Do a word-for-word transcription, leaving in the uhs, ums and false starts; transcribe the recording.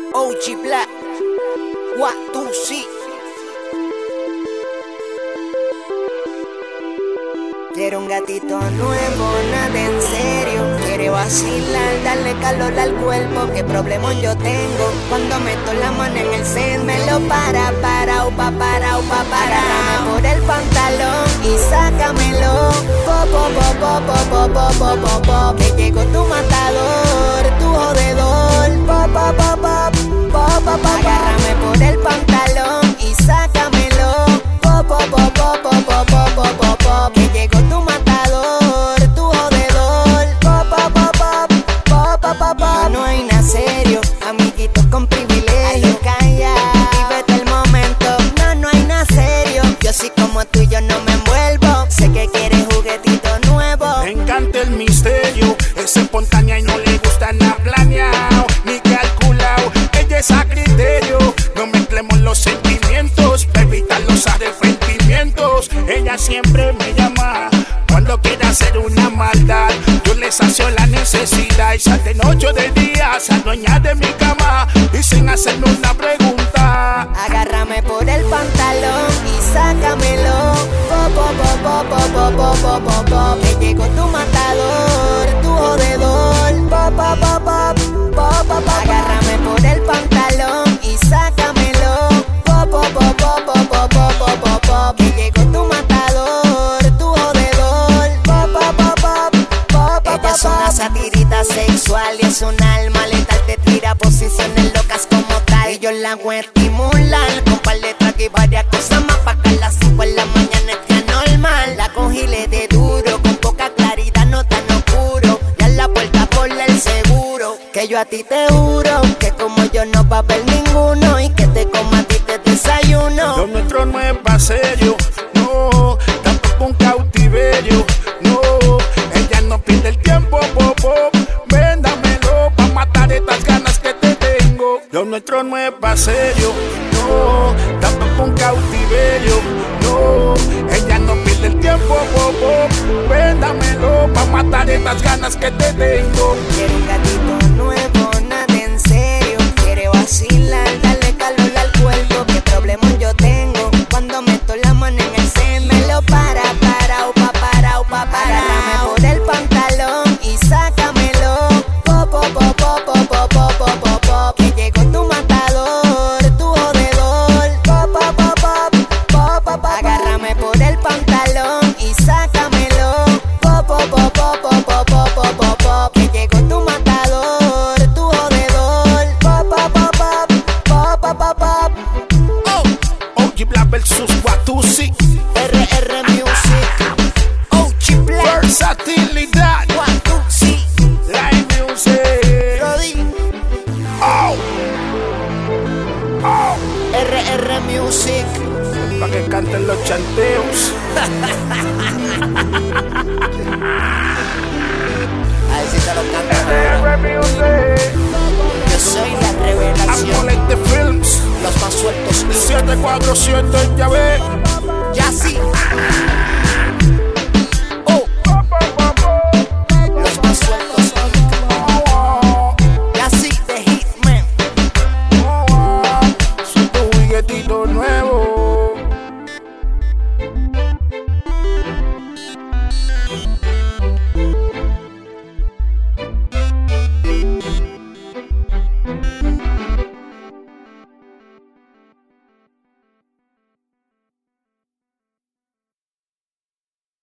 O G Black, Watusi. Quiero un gatito nuevo, nada en serio. Quiere vacilar, darle calor al cuerpo. ¿Qué problema yo tengo? Cuando meto la mano en el sen, me lo para, para, upa, para, upa, para. Agárrame por el pantalón y sácamelo. Po, po, po, po, po, po, po, po, po. Que llegó tu matador, tu jodedor. Po, po, po, po, po, po, po. Agárrame por el pantalón y sácamelo. Po, po, po, po, po, po, po, po, po. Que llegó tu matador, tu jodedor. Po, po, po, po, po, po, po, po. No hay nada serio, amiguitos con privilegio. Calla, vívete el momento. No, no hay nada serio. Yo sí como tú, yo no me envuelvo. Sé que quieres juguetito nuevo. Me encanta el misterio. Es espontánea y no le gusta nada planeado ni calculado. Ella es a criterio. No mezclemos los sentimientos para evitar los arrepentimientos. Ella siempre me llama cuando quiere hacer una maldad. Yo le sacio la necesidad y sal de noche o de día, se adueña de mi cama y sin hacerme una pregunta. Agárrame por el pantalón y sácamelo. Po, po, po, po, po, po, po, po, po. Que llegó tu matador, tu jodedor. Po, po, po, po, po, po, po. Agárrame por el pantalón y sácamelo. Po, po, po, po, po, po, po, po, po. Que llegó tu matador, tu jodedor. Po, po, po, po, po, po. Ella es una satirita sexual y es un alma letal. Te tira posiciones locas como tal. Y yo la hago estimular con par de track y varias cosas más. Pa' que a las cinco en la mañana esté normal. La cogí le de duro, con poca claridad, no tan oscuro. Ya en la puerta ponle el seguro. Que yo a ti te juro que como yo no va a haber ninguno. Y que te coma a ti te desayuno. Lo nuestro no es pa' serio, no, tampoco un cautiverio, no. Ella no pierde el tiempo, pop, pop. Véndamelo pa' matar estas ganas que te tengo. Lo nuestro no es pa' serio, no, tampoco un cautiverio, no. Ella no pierde el tiempo, pop, pop. Véndamelo pa' matar estas ganas que te tengo. Quiero un gatito nuevo, nada en serio. Quiere vacilar, darle calor al cuerpo. ¿Qué problema yo tengo? Cuando meto la mano en el sen, me lo para, para, upa, para, upa, para. Agárrame por el pantalón y sácamelo. Po, po, po, po, po, po, po, po, po, po. Que llegó tu matador, tu jodedor. Po, po, po, po, po, po, po. Agárrame por el pantalón y sácamelo. Po, po, po, po, po, po, po, po, po, po. Que llegó tu matador, tu jodedor. Po, po, po, po, po, po, po, po. Oh, O G Black versus Watusi. R R Music, O G Black, Versatilidad, Watusi, Live Music. Rodi, Oh, oh. R R Music. Pa' que canten los chanteos. A ver si te lo cantan. R Music. Yo soy la revelación. Amolete Films. Los más sueltos. siete cuatro siete, ya ve.